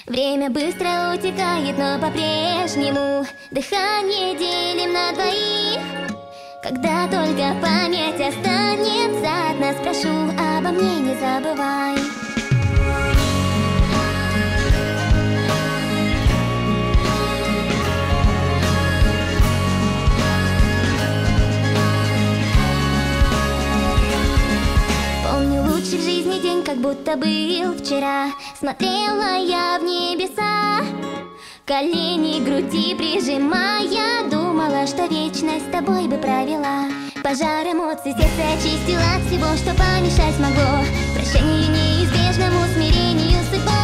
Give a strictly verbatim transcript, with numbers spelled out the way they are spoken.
Время быстро утекает, но по-прежнему дыхание делим на двоих. Когда только память останется от нас, прошу, обо мне не забывай. Помню лучший в жизни день, как будто был вчера. Смотрела я в небеса, колени к груди прижимая, думала, что вечность с тобой бы провела. Пожар эмоций сердце очистила от всего, что помешать могло. Прощение неизбежному смирению судьбой.